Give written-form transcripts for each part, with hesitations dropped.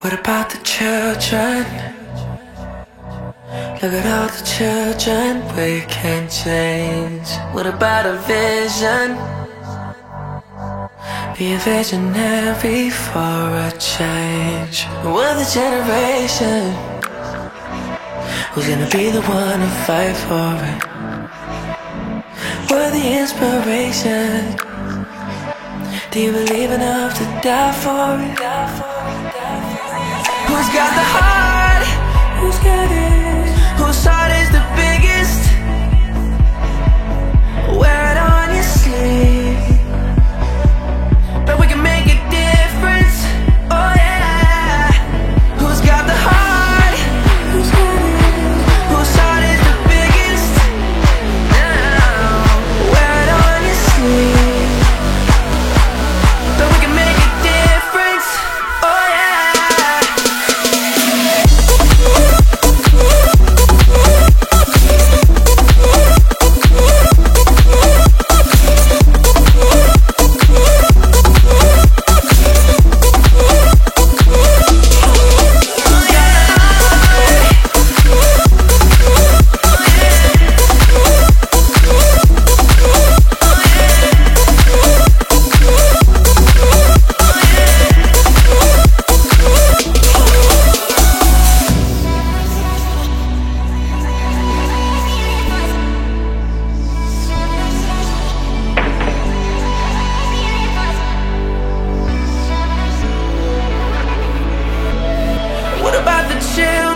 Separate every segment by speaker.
Speaker 1: What about the children? Look at all the children we can change. What about a vision? Be a visionary for a change. We're the generation who's gonna be the one to fight for it. We're the inspiration. Do you believe enough to die for it? Who's got the heart? Who's got it? Whose heart is the biggest? Wear it on your sleeve. But we can make a difference. Oh yeah. Who's got the heart? Who's got it? Whose heart is the biggest? Wear it on your sleeve. But we can make a difference. Oh yeah.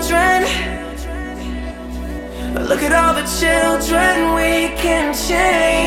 Speaker 1: Look at all the children we can change.